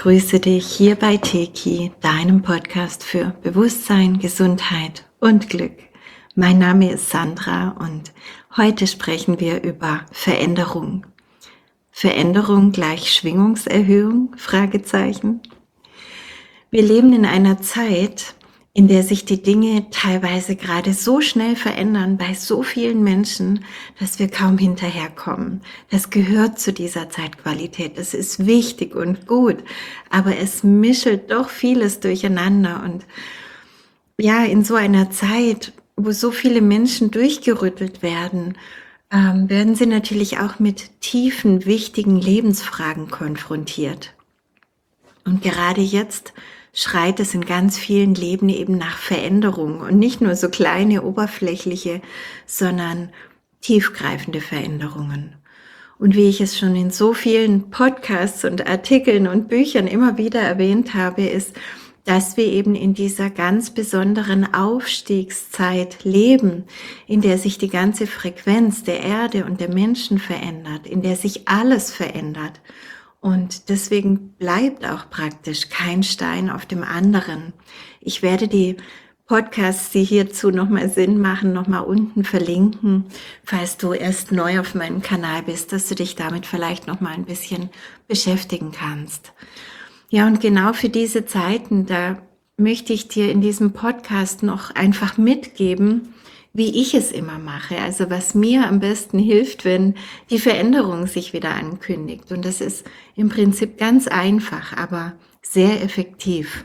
begrüße dich hier bei Teki, deinem Podcast für Bewusstsein, Gesundheit und Glück. Mein Name ist Sandra und heute sprechen wir über Veränderung. Veränderung gleich Schwingungserhöhung? Fragezeichen. Wir leben in einer Zeit, in der sich die Dinge teilweise gerade so schnell verändern bei so vielen Menschen, dass wir kaum hinterherkommen. Das gehört zu dieser Zeitqualität. Das ist wichtig und gut, aber es mischelt doch vieles durcheinander. Und ja, in so einer Zeit, wo so viele Menschen durchgerüttelt werden, werden sie natürlich auch mit tiefen, wichtigen Lebensfragen konfrontiert. Und gerade jetzt schreit es in ganz vielen Leben eben nach Veränderung und nicht nur so kleine, oberflächliche, sondern tiefgreifende Veränderungen. Und wie ich es schon in so vielen Podcasts und Artikeln und Büchern immer wieder erwähnt habe, ist, dass wir eben in dieser ganz besonderen Aufstiegszeit leben, in der sich die ganze Frequenz der Erde und der Menschen verändert, in der sich alles verändert. Und deswegen bleibt auch praktisch kein Stein auf dem anderen. Ich werde die Podcasts, die hierzu nochmal Sinn machen, nochmal unten verlinken, falls du erst neu auf meinem Kanal bist, dass du dich damit vielleicht nochmal ein bisschen beschäftigen kannst. Ja, und genau für diese Zeiten, da möchte ich dir in diesem Podcast noch einfach mitgeben, wie ich es immer mache, also was mir am besten hilft, wenn die Veränderung sich wieder ankündigt. Und das ist im Prinzip ganz einfach, aber sehr effektiv.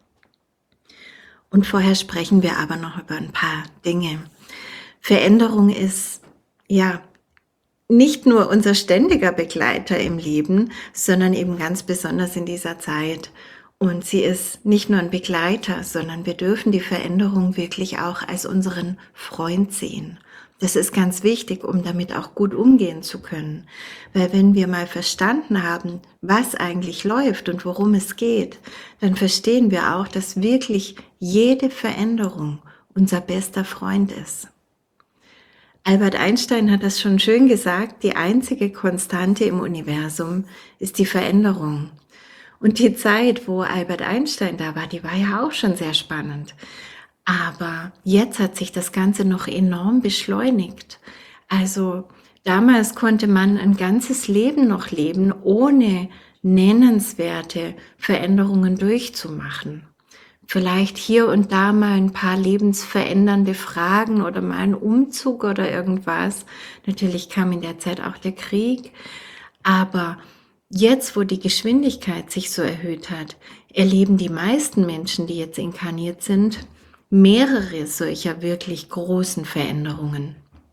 Und vorher sprechen wir aber noch über ein paar Dinge. Veränderung ist ja nicht nur unser ständiger Begleiter im Leben, sondern eben ganz besonders in dieser Zeit. Und sie ist nicht nur ein Begleiter, sondern wir dürfen die Veränderung wirklich auch als unseren Freund sehen. Das ist ganz wichtig, um damit auch gut umgehen zu können. Weil wenn wir mal verstanden haben, was eigentlich läuft und worum es geht, dann verstehen wir auch, dass wirklich jede Veränderung unser bester Freund ist. Albert Einstein hat das schon schön gesagt, die einzige Konstante im Universum ist die Veränderung. Und die Zeit, wo Albert Einstein da war, die war ja auch schon sehr spannend. Aber jetzt hat sich das Ganze noch enorm beschleunigt. Also damals konnte man ein ganzes Leben noch leben, ohne nennenswerte Veränderungen durchzumachen. Vielleicht hier und da mal ein paar lebensverändernde Fragen oder mal ein Umzug oder irgendwas. Natürlich kam in der Zeit auch der Krieg, aber jetzt, wo die Geschwindigkeit sich so erhöht hat, erleben die meisten Menschen, die jetzt inkarniert sind, mehrere solcher wirklich großen Veränderungen.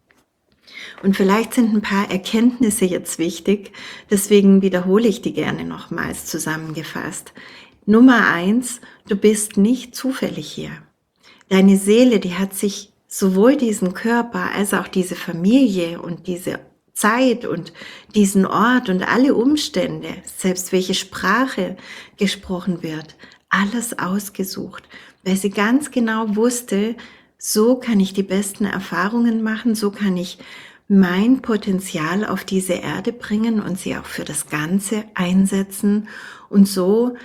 Und vielleicht sind ein paar Erkenntnisse jetzt wichtig, deswegen wiederhole ich die gerne nochmals zusammengefasst. Nummer 1, du bist nicht zufällig hier. Deine Seele, die hat sich sowohl diesen Körper als auch diese Familie und diese Zeit und diesen Ort und alle Umstände, selbst welche Sprache gesprochen wird, alles ausgesucht, weil sie ganz genau wusste, so kann ich die besten Erfahrungen machen, so kann ich mein Potenzial auf diese Erde bringen und sie auch für das Ganze einsetzen und so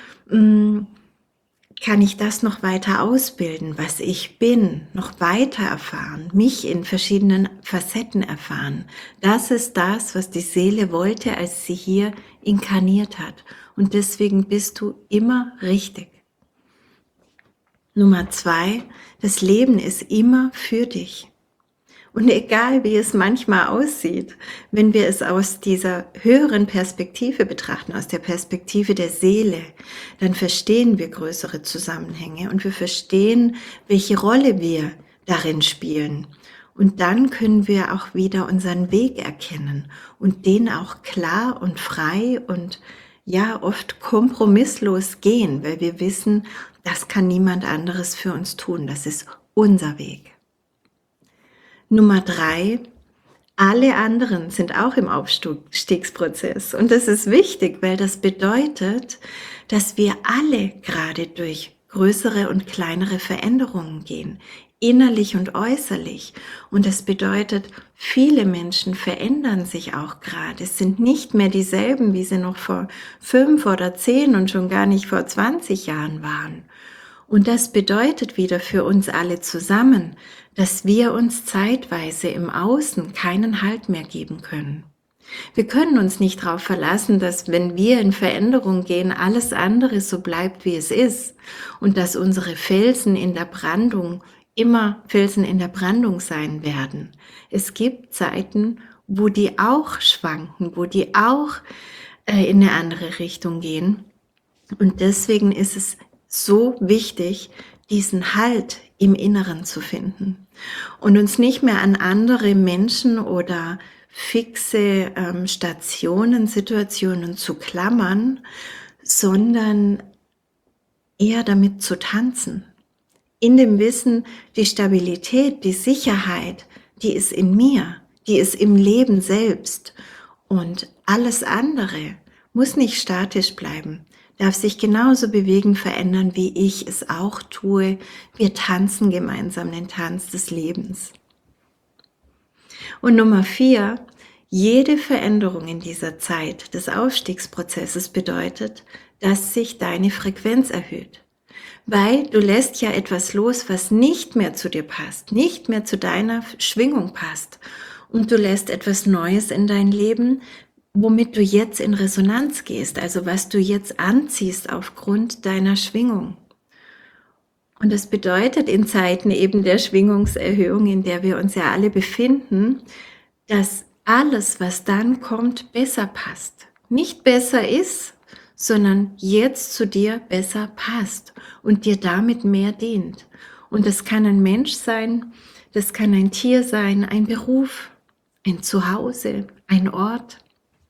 kann ich das noch weiter ausbilden, was ich bin, noch weiter erfahren, mich in verschiedenen Facetten erfahren. Das ist das, was die Seele wollte, als sie hier inkarniert hat. Und deswegen bist du immer richtig. Nummer 2, das Leben ist immer für dich. Und egal, wie es manchmal aussieht, wenn wir es aus dieser höheren Perspektive betrachten, aus der Perspektive der Seele, dann verstehen wir größere Zusammenhänge und wir verstehen, welche Rolle wir darin spielen. Und dann können wir auch wieder unseren Weg erkennen und den auch klar und frei und ja, oft kompromisslos gehen, weil wir wissen, das kann niemand anderes für uns tun. Das ist unser Weg. Nummer 3, alle anderen sind auch im Aufstiegsprozess. Und das ist wichtig, weil das bedeutet, dass wir alle gerade durch größere und kleinere Veränderungen gehen. innerlich und äußerlich. Und das bedeutet, viele Menschen verändern sich auch gerade. Es sind nicht mehr dieselben, wie sie noch vor 5 oder 10 und schon gar nicht vor 20 Jahren waren. Und das bedeutet wieder für uns alle zusammen, dass wir uns zeitweise im Außen keinen Halt mehr geben können. Wir können uns nicht darauf verlassen, dass wenn wir in Veränderung gehen, alles andere so bleibt, wie es ist und dass unsere Felsen in der Brandung immer Felsen in der Brandung sein werden. Es gibt Zeiten, wo die auch schwanken, wo die auch in eine andere Richtung gehen. Und deswegen ist es so wichtig, diesen Halt im Inneren zu finden und uns nicht mehr an andere Menschen oder fixe Stationen, Situationen zu klammern, sondern eher damit zu tanzen. In dem Wissen, die Stabilität, die Sicherheit, die ist in mir, die ist im Leben selbst. Und alles andere muss nicht statisch bleiben, darf sich genauso bewegen, verändern, wie ich es auch tue. Wir tanzen gemeinsam den Tanz des Lebens. Und Nummer 4, jede Veränderung in dieser Zeit des Aufstiegsprozesses bedeutet, dass sich deine Frequenz erhöht. Weil du lässt ja etwas los, was nicht mehr zu dir passt, nicht mehr zu deiner Schwingung passt. Und du lässt etwas Neues in dein Leben, womit du jetzt in Resonanz gehst, also was du jetzt anziehst aufgrund deiner Schwingung. Und das bedeutet in Zeiten eben der Schwingungserhöhung, in der wir uns ja alle befinden, dass alles, was dann kommt, besser passt. Nicht besser ist, sondern jetzt zu dir besser passt und dir damit mehr dient. Und das kann ein Mensch sein, das kann ein Tier sein, ein Beruf, ein Zuhause, ein Ort,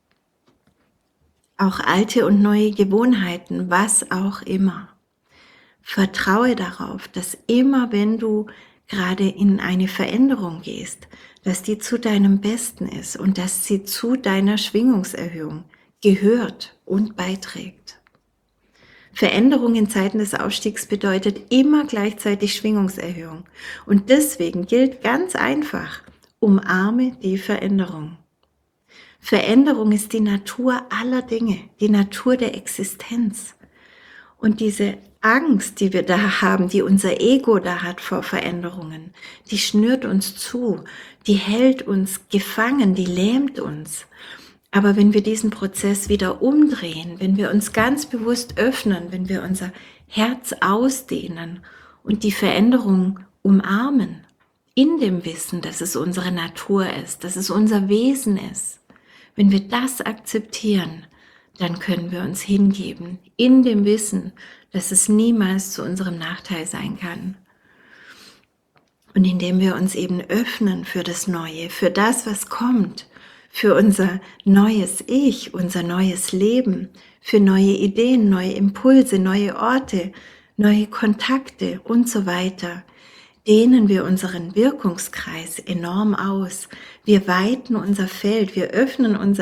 auch alte und neue Gewohnheiten, was auch immer. Vertraue darauf, dass immer wenn du gerade in eine Veränderung gehst, dass die zu deinem Besten ist und dass sie zu deiner Schwingungserhöhung gehört und beiträgt. Veränderung in Zeiten des Aufstiegs bedeutet immer gleichzeitig Schwingungserhöhung. Und deswegen gilt ganz einfach, umarme die Veränderung. Veränderung ist die Natur aller Dinge, die Natur der Existenz. Und diese Angst, die wir da haben, die unser Ego da hat vor Veränderungen, die schnürt uns zu, die hält uns gefangen, die lähmt uns. Aber wenn wir diesen Prozess wieder umdrehen, wenn wir uns ganz bewusst öffnen, wenn wir unser Herz ausdehnen und die Veränderung umarmen, in dem Wissen, dass es unsere Natur ist, dass es unser Wesen ist, wenn wir das akzeptieren, dann können wir uns hingeben, in dem Wissen, dass es niemals zu unserem Nachteil sein kann. Und indem wir uns eben öffnen für das Neue, für das, was kommt, für unser neues Ich, unser neues Leben, für neue Ideen, neue Impulse, neue Orte, neue Kontakte und so weiter, dehnen wir unseren Wirkungskreis enorm aus. Wir weiten unser Feld, wir öffnen unser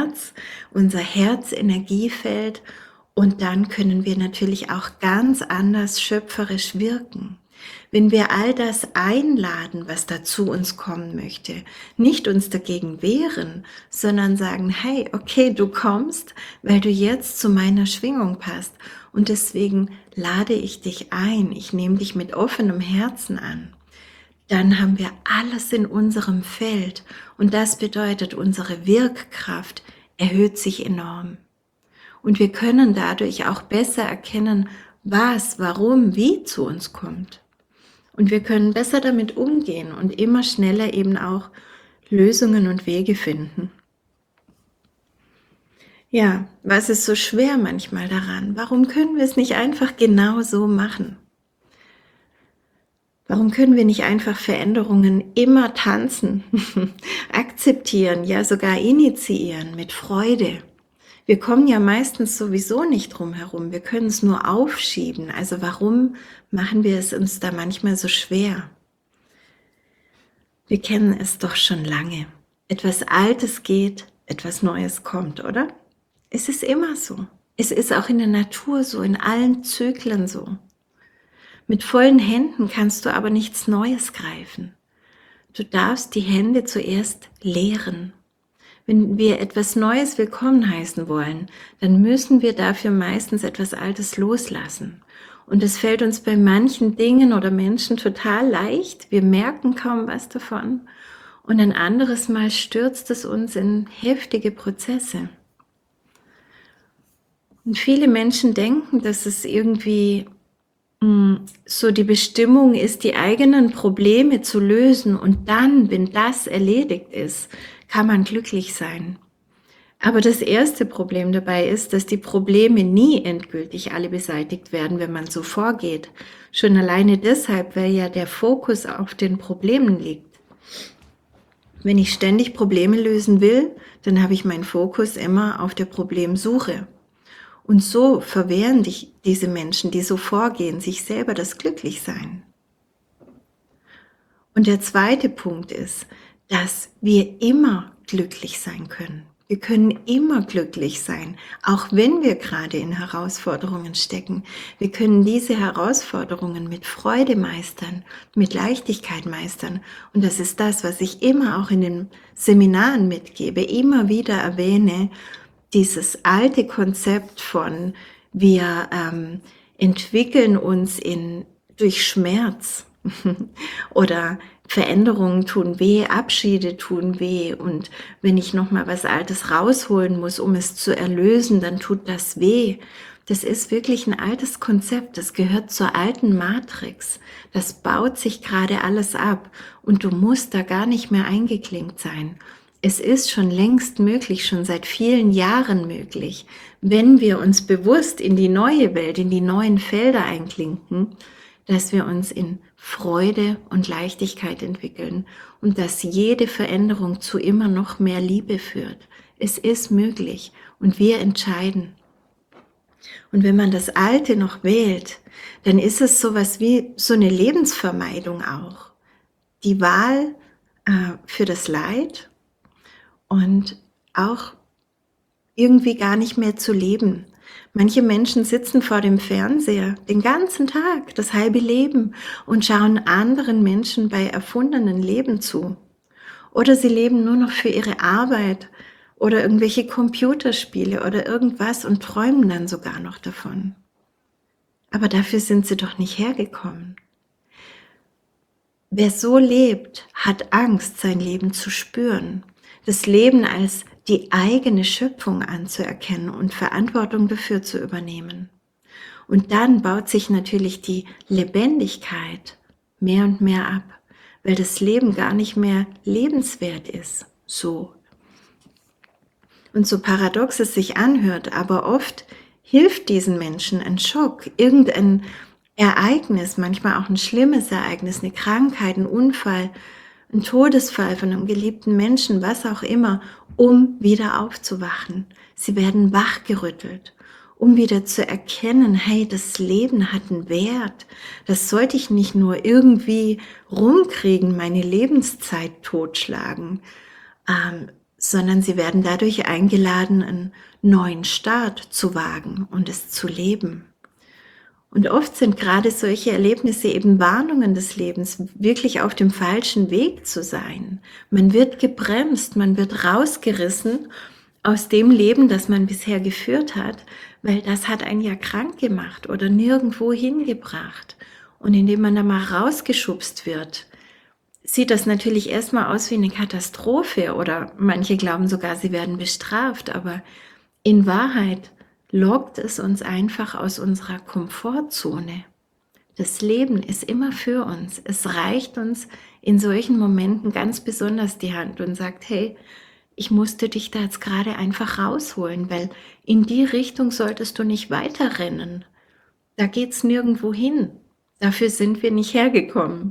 Herzenergiefeld und dann können wir natürlich auch ganz anders schöpferisch wirken. Wenn wir all das einladen, was da zu uns kommen möchte, nicht uns dagegen wehren, sondern sagen, hey, okay, du kommst, weil du jetzt zu meiner Schwingung passt und deswegen lade ich dich ein, ich nehme dich mit offenem Herzen an. Dann haben wir alles in unserem Feld und das bedeutet, unsere Wirkkraft erhöht sich enorm. Und wir können dadurch auch besser erkennen, was, warum, wie zu uns kommt. Und wir können besser damit umgehen und immer schneller eben auch Lösungen und Wege finden. Ja, was ist so schwer manchmal daran? Warum können wir es nicht einfach genau so machen? Warum können wir nicht einfach Veränderungen immer tanzen, akzeptieren, ja sogar initiieren mit Freude? Wir kommen ja meistens sowieso nicht drum herum, wir können es nur aufschieben. Also warum machen wir es uns da manchmal so schwer? Wir kennen es doch schon lange. Etwas Altes geht, etwas Neues kommt, oder? Es ist immer so. Es ist auch in der Natur so, in allen Zyklen so. Mit vollen Händen kannst du aber nichts Neues greifen. Du darfst die Hände zuerst leeren. Wenn wir etwas Neues willkommen heißen wollen, dann müssen wir dafür meistens etwas Altes loslassen. Und es fällt uns bei manchen Dingen oder Menschen total leicht. Wir merken kaum was davon. Und ein anderes Mal stürzt es uns in heftige Prozesse. Und viele Menschen denken, dass es irgendwie so die Bestimmung ist, die eigenen Probleme zu lösen, und dann, wenn das erledigt ist, kann man glücklich sein. Aber das erste Problem dabei ist, dass die Probleme nie endgültig alle beseitigt werden, wenn man so vorgeht. Schon alleine deshalb, weil ja der Fokus auf den Problemen liegt. Wenn ich ständig Probleme lösen will, dann habe ich meinen Fokus immer auf der Problemsuche. Und so verwehren diese Menschen, die so vorgehen, sich selber das Glücklichsein. Und der zweite Punkt ist, dass wir immer glücklich sein können. Wir können immer glücklich sein, auch wenn wir gerade in Herausforderungen stecken. Wir können diese Herausforderungen mit Freude meistern, mit Leichtigkeit meistern. Und das ist das, was ich immer auch in den Seminaren mitgebe, immer wieder erwähne, dieses alte Konzept von wir entwickeln uns durch Schmerz oder Veränderungen tun weh, Abschiede tun weh, und wenn ich nochmal was Altes rausholen muss, um es zu erlösen, dann tut das weh. Das ist wirklich ein altes Konzept, das gehört zur alten Matrix. Das baut sich gerade alles ab und du musst da gar nicht mehr eingeklinkt sein. Es ist schon längst möglich, schon seit vielen Jahren möglich, wenn wir uns bewusst in die neue Welt, in die neuen Felder einklinken, dass wir uns in Freude und Leichtigkeit entwickeln und dass jede Veränderung zu immer noch mehr Liebe führt. Es ist möglich und wir entscheiden. Und wenn man das Alte noch wählt, dann ist es sowas wie so eine Lebensvermeidung auch. Die Wahl für das Leid und auch irgendwie gar nicht mehr zu leben. Manche Menschen sitzen vor dem Fernseher den ganzen Tag, das halbe Leben, und schauen anderen Menschen bei erfundenen Leben zu. Oder sie leben nur noch für ihre Arbeit oder irgendwelche Computerspiele oder irgendwas und träumen dann sogar noch davon. Aber dafür sind sie doch nicht hergekommen. Wer so lebt, hat Angst, sein Leben zu spüren, das Leben als die eigene Schöpfung anzuerkennen und Verantwortung dafür zu übernehmen. Und dann baut sich natürlich die Lebendigkeit mehr und mehr ab, weil das Leben gar nicht mehr lebenswert ist, so. Und so paradox es sich anhört, aber oft hilft diesen Menschen ein Schock, irgendein Ereignis, manchmal auch ein schlimmes Ereignis, eine Krankheit, ein Unfall, ein Todesfall von einem geliebten Menschen, was auch immer, um wieder aufzuwachen. Sie werden wachgerüttelt, um wieder zu erkennen, hey, das Leben hat einen Wert. Das sollte ich nicht nur irgendwie rumkriegen, meine Lebenszeit totschlagen, sondern sie werden dadurch eingeladen, einen neuen Start zu wagen und es zu leben. Und oft sind gerade solche Erlebnisse eben Warnungen des Lebens, wirklich auf dem falschen Weg zu sein. Man wird gebremst, man wird rausgerissen aus dem Leben, das man bisher geführt hat, weil das hat einen ja krank gemacht oder nirgendwo hingebracht. Und indem man da mal rausgeschubst wird, sieht das natürlich erstmal aus wie eine Katastrophe, oder manche glauben sogar, sie werden bestraft, aber in Wahrheit lockt es uns einfach aus unserer Komfortzone. Das Leben ist immer für uns. Es reicht uns in solchen Momenten ganz besonders die Hand und sagt, hey, ich musste dich da jetzt gerade einfach rausholen, weil in die Richtung solltest du nicht weiterrennen. Da geht's nirgendwo hin. Dafür sind wir nicht hergekommen.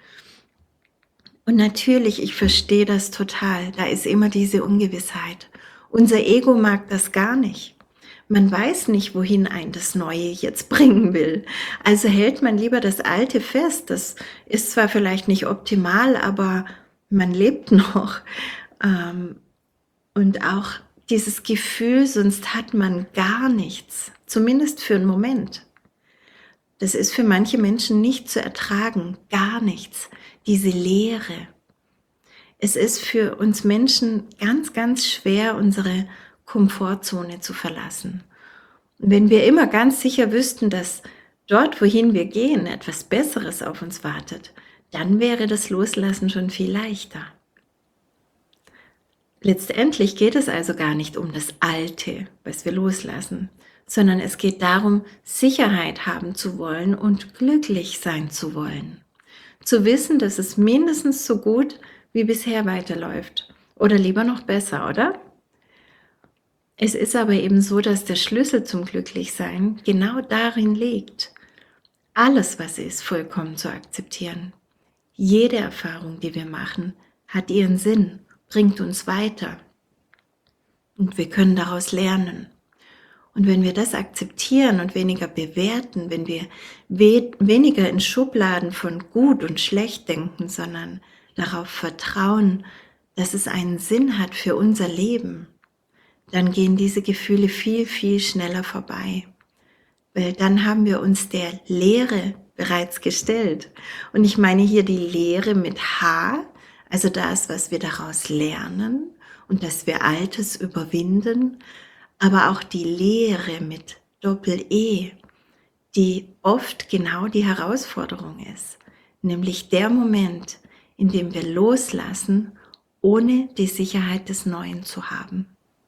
Und natürlich, ich verstehe das total. Da ist immer diese Ungewissheit. Unser Ego mag das gar nicht. Man weiß nicht, wohin ein das Neue jetzt bringen will. Also hält man lieber das Alte fest. Das ist zwar vielleicht nicht optimal, aber man lebt noch. Und auch dieses Gefühl, sonst hat man gar nichts. Zumindest für einen Moment. Das ist für manche Menschen nicht zu ertragen, gar nichts, diese Leere. Es ist für uns Menschen ganz, ganz schwer, unsere Komfortzone zu verlassen. Und wenn wir immer ganz sicher wüssten, dass dort, wohin wir gehen, etwas Besseres auf uns wartet, dann wäre das Loslassen schon viel leichter. Letztendlich geht es also gar nicht um das Alte, was wir loslassen, sondern es geht darum, Sicherheit haben zu wollen und glücklich sein zu wollen. Zu wissen, dass es mindestens so gut wie bisher weiterläuft oder lieber noch besser, oder? Es ist aber eben so, dass der Schlüssel zum Glücklichsein genau darin liegt, alles, was ist, vollkommen zu akzeptieren. Jede Erfahrung, die wir machen, hat ihren Sinn, bringt uns weiter und wir können daraus lernen. Und wenn wir das akzeptieren und weniger bewerten, wenn wir weniger in Schubladen von gut und schlecht denken, sondern darauf vertrauen, dass es einen Sinn hat für unser Leben, dann gehen diese Gefühle viel, viel schneller vorbei. Weil dann haben wir uns der Lehre bereits gestellt. Und ich meine hier die Lehre mit H, also das, was wir daraus lernen und dass wir Altes überwinden, aber auch die Lehre mit Doppel-E, die oft genau die Herausforderung ist, nämlich der Moment, in dem wir loslassen, ohne die Sicherheit des Neuen zu haben.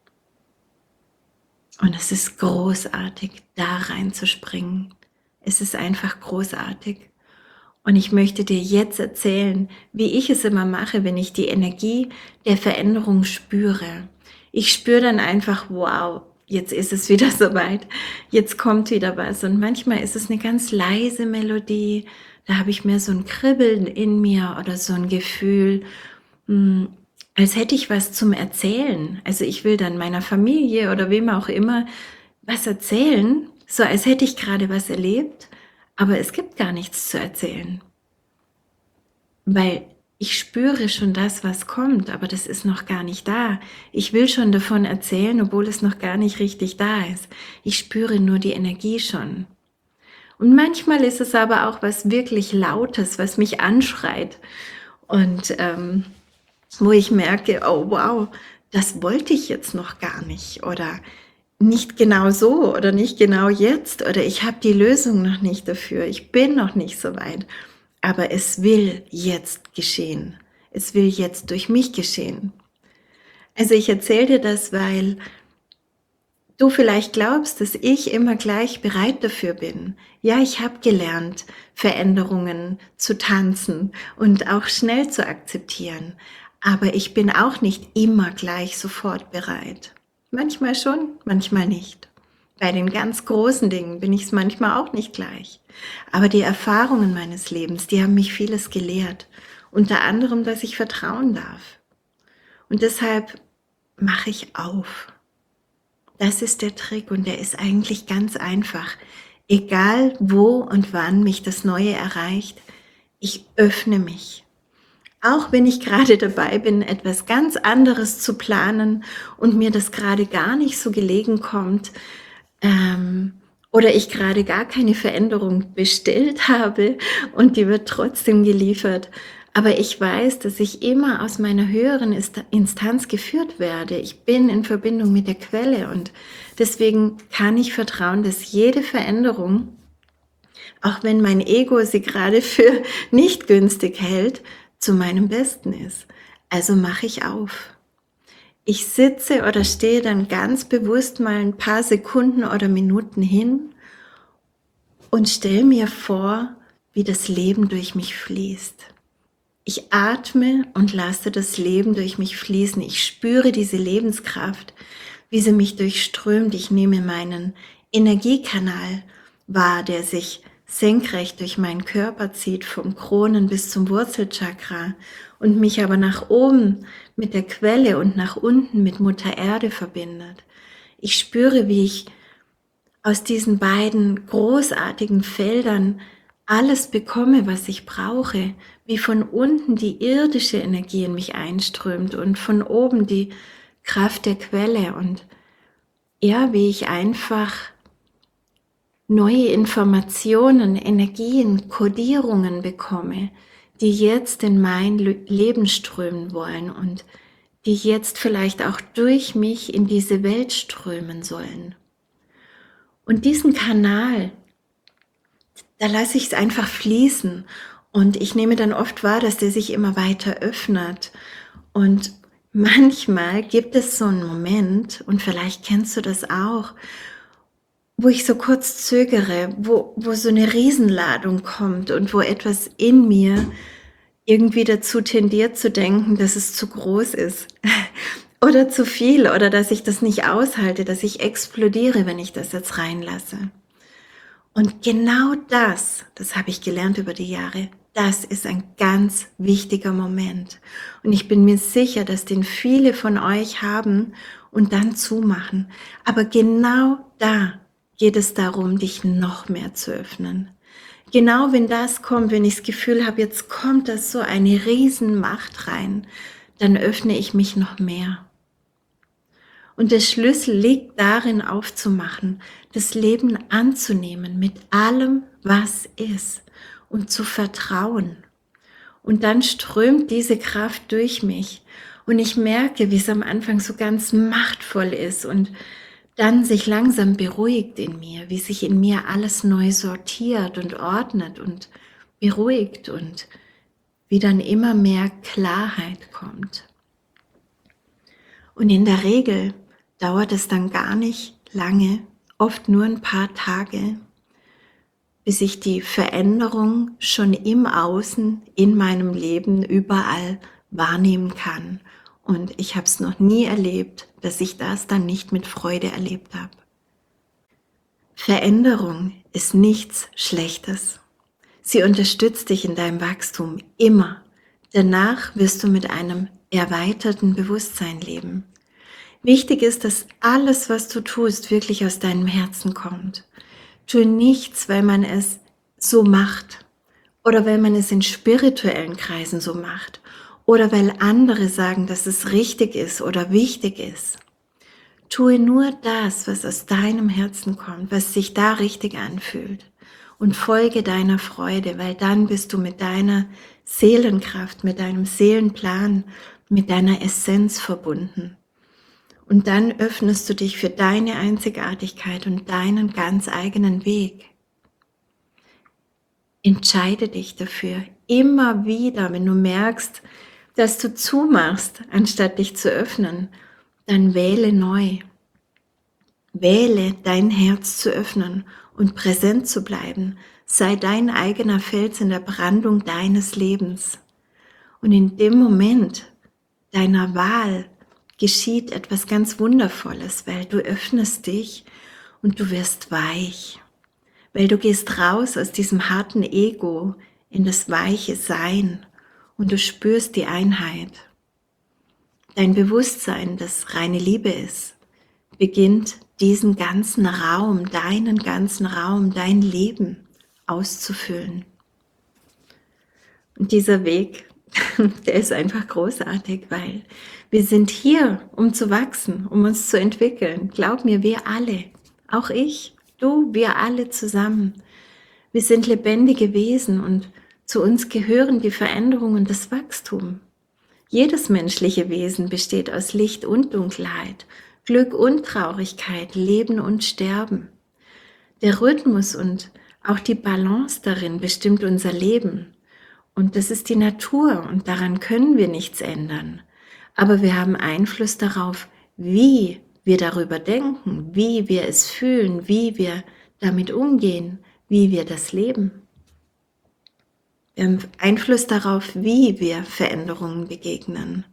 Und es ist großartig, da reinzuspringen. Es ist einfach großartig. Und ich möchte dir jetzt erzählen, wie ich es immer mache, wenn ich die Energie der Veränderung spüre. Ich spüre dann einfach, wow, jetzt ist es wieder soweit, jetzt kommt wieder was. Und manchmal ist es eine ganz leise Melodie, da habe ich mehr so ein Kribbeln in mir oder so ein Gefühl, als hätte ich was zum Erzählen. Also ich will dann meiner Familie oder wem auch immer was erzählen, so als hätte ich gerade was erlebt, aber es gibt gar nichts zu erzählen. Weil ich spüre schon das, was kommt, aber das ist noch gar nicht da. Ich will schon davon erzählen, obwohl es noch gar nicht richtig da ist. Ich spüre nur die Energie schon. Und manchmal ist es aber auch was wirklich Lautes, was mich anschreit. Und wo ich merke, oh wow, das wollte ich jetzt noch gar nicht oder nicht genau so oder nicht genau jetzt oder ich habe die Lösung noch nicht dafür, ich bin noch nicht so weit, aber es will jetzt geschehen, es will jetzt durch mich geschehen. Also ich erzähle dir das, weil du vielleicht glaubst, dass ich immer gleich bereit dafür bin. Ja, ich habe gelernt, Veränderungen zu tanzen und auch schnell zu akzeptieren. Aber ich bin auch nicht immer gleich sofort bereit. Manchmal schon, manchmal nicht. Bei den ganz großen Dingen bin ich es manchmal auch nicht gleich. Aber die Erfahrungen meines Lebens, die haben mich vieles gelehrt. Unter anderem, dass ich vertrauen darf. Und deshalb mache ich auf. Das ist der Trick und der ist eigentlich ganz einfach. Egal wo und wann mich das Neue erreicht, ich öffne mich. Auch wenn ich gerade dabei bin, etwas ganz anderes zu planen und mir das gerade gar nicht so gelegen kommt, oder ich gerade gar keine Veränderung bestellt habe und die wird trotzdem geliefert. Aber ich weiß, dass ich immer aus meiner höheren Instanz geführt werde. Ich bin in Verbindung mit der Quelle und deswegen kann ich vertrauen, dass jede Veränderung, auch wenn mein Ego sie gerade für nicht günstig hält, zu meinem Besten ist. Also mache ich auf. Ich sitze oder stehe dann ganz bewusst mal ein paar Sekunden oder Minuten hin und stelle mir vor, wie das Leben durch mich fließt. Ich atme und lasse das Leben durch mich fließen. Ich spüre diese Lebenskraft, wie sie mich durchströmt. Ich nehme meinen Energiekanal wahr, der sich senkrecht durch meinen Körper zieht, vom Kronen bis zum Wurzelchakra und mich aber nach oben mit der Quelle und nach unten mit Mutter Erde verbindet. Ich spüre, wie ich aus diesen beiden großartigen Feldern alles bekomme, was ich brauche, wie von unten die irdische Energie in mich einströmt und von oben die Kraft der Quelle und ja, wie ich einfach neue Informationen, Energien, Kodierungen bekomme, die jetzt in mein Leben strömen wollen und die jetzt vielleicht auch durch mich in diese Welt strömen sollen. Und diesen Kanal, da lasse ich es einfach fließen und ich nehme dann oft wahr, dass der sich immer weiter öffnet. Und manchmal gibt es so einen Moment, und vielleicht kennst du das auch, wo ich so kurz zögere, wo so eine Riesenladung kommt und wo etwas in mir irgendwie dazu tendiert zu denken, dass es zu groß ist oder zu viel oder dass ich das nicht aushalte, dass ich explodiere, wenn ich das jetzt reinlasse. Und genau das habe ich gelernt über die Jahre, das ist ein ganz wichtiger Moment. Und ich bin mir sicher, dass den viele von euch haben und dann zumachen. Aber genau da geht es darum, dich noch mehr zu öffnen. Genau wenn das kommt, wenn ich das Gefühl habe, jetzt kommt da so eine Riesenmacht rein, dann öffne ich mich noch mehr. Und der Schlüssel liegt darin, aufzumachen, das Leben anzunehmen mit allem, was ist und zu vertrauen. Und dann strömt diese Kraft durch mich und ich merke, wie es am Anfang so ganz machtvoll ist und dann sich langsam beruhigt in mir, wie sich in mir alles neu sortiert und ordnet und beruhigt und wie dann immer mehr Klarheit kommt. Und in der Regel dauert es dann gar nicht lange, oft nur ein paar Tage, bis ich die Veränderung schon im Außen, in meinem Leben, überall wahrnehmen kann. Und ich habe es noch nie erlebt, dass ich das dann nicht mit Freude erlebt habe. Veränderung ist nichts Schlechtes. Sie unterstützt dich in deinem Wachstum immer. Danach wirst du mit einem erweiterten Bewusstsein leben. Wichtig ist, dass alles, was du tust, wirklich aus deinem Herzen kommt. Tue nichts, weil man es so macht oder weil man es in spirituellen Kreisen so macht oder weil andere sagen, dass es richtig ist oder wichtig ist. Tue nur das, was aus deinem Herzen kommt, was sich da richtig anfühlt und folge deiner Freude, weil dann bist du mit deiner Seelenkraft, mit deinem Seelenplan, mit deiner Essenz verbunden. Und dann öffnest du dich für deine Einzigartigkeit und deinen ganz eigenen Weg. Entscheide dich dafür, immer wieder, wenn du merkst, dass du zumachst, anstatt dich zu öffnen, dann wähle neu. Wähle dein Herz zu öffnen und präsent zu bleiben. Sei dein eigener Fels in der Brandung deines Lebens. Und in dem Moment deiner Wahl geschieht etwas ganz Wundervolles, weil du öffnest dich und du wirst weich. Weil du gehst raus aus diesem harten Ego in das weiche Sein und du spürst die Einheit. Dein Bewusstsein, das reine Liebe ist, beginnt diesen ganzen Raum, deinen ganzen Raum, dein Leben auszufüllen. Und dieser Weg, der ist einfach großartig, weil wir sind hier, um zu wachsen, um uns zu entwickeln. Glaub mir, wir alle, auch ich, du, wir alle zusammen. Wir sind lebendige Wesen und zu uns gehören die Veränderung und das Wachstum. Jedes menschliche Wesen besteht aus Licht und Dunkelheit, Glück und Traurigkeit, Leben und Sterben. Der Rhythmus und auch die Balance darin bestimmt unser Leben. Und das ist die Natur und daran können wir nichts ändern. Aber wir haben Einfluss darauf, wie wir darüber denken, wie wir es fühlen, wie wir damit umgehen, wie wir das leben. Wir haben Einfluss darauf, wie wir Veränderungen begegnen.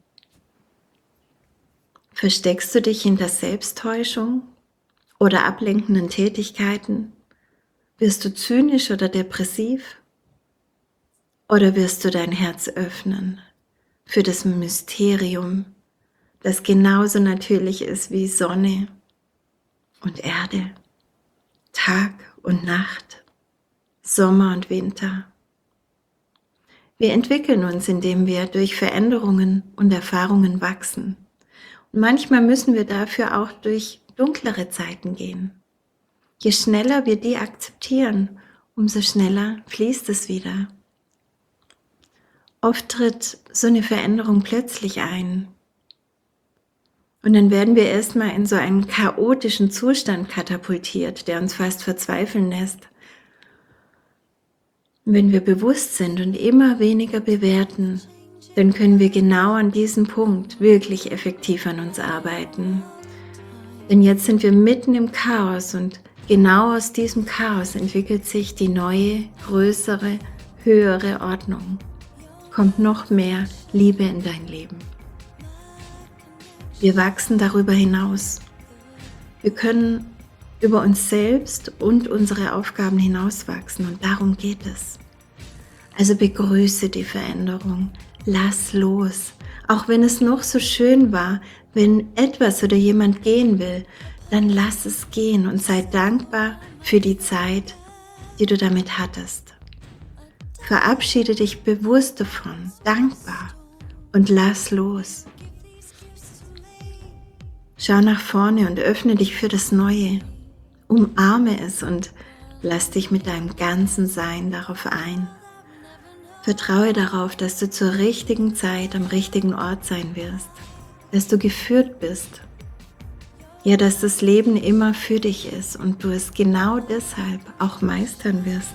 Versteckst du dich hinter Selbsttäuschung oder ablenkenden Tätigkeiten? Wirst du zynisch oder depressiv? Oder wirst du dein Herz öffnen für das Mysterium, das genauso natürlich ist wie Sonne und Erde, Tag und Nacht, Sommer und Winter? Wir entwickeln uns, indem wir durch Veränderungen und Erfahrungen wachsen. Und manchmal müssen wir dafür auch durch dunklere Zeiten gehen. Je schneller wir die akzeptieren, umso schneller fließt es wieder. Oft tritt so eine Veränderung plötzlich ein. Und dann werden wir erstmal in so einen chaotischen Zustand katapultiert, der uns fast verzweifeln lässt. Und wenn wir bewusst sind und immer weniger bewerten, dann können wir genau an diesem Punkt wirklich effektiv an uns arbeiten. Denn jetzt sind wir mitten im Chaos und genau aus diesem Chaos entwickelt sich die neue, größere, höhere Ordnung. Kommt noch mehr Liebe in dein Leben. Wir wachsen darüber hinaus. Wir können über uns selbst und unsere Aufgaben hinauswachsen und darum geht es. Also begrüße die Veränderung, lass los. Auch wenn es noch so schön war, wenn etwas oder jemand gehen will, dann lass es gehen und sei dankbar für die Zeit, die du damit hattest. Verabschiede dich bewusst davon, dankbar und lass los. Schau nach vorne und öffne dich für das Neue. Umarme es und lass dich mit deinem ganzen Sein darauf ein. Vertraue darauf, dass du zur richtigen Zeit am richtigen Ort sein wirst, dass du geführt bist. Ja, dass das Leben immer für dich ist und du es genau deshalb auch meistern wirst.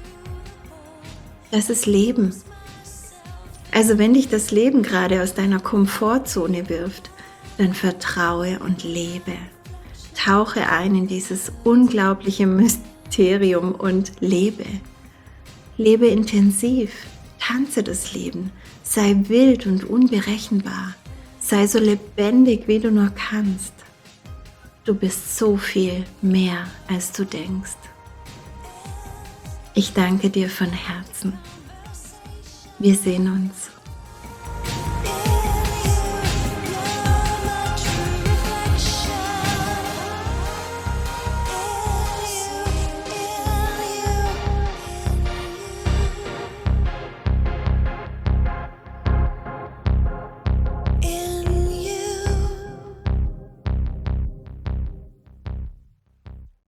Das ist Leben. Also wenn dich das Leben gerade aus deiner Komfortzone wirft, dann vertraue und lebe. Tauche ein in dieses unglaubliche Mysterium und lebe. Lebe intensiv, tanze das Leben, sei wild und unberechenbar, sei so lebendig, wie du nur kannst. Du bist so viel mehr, als du denkst. Ich danke dir von Herzen. Wir sehen uns.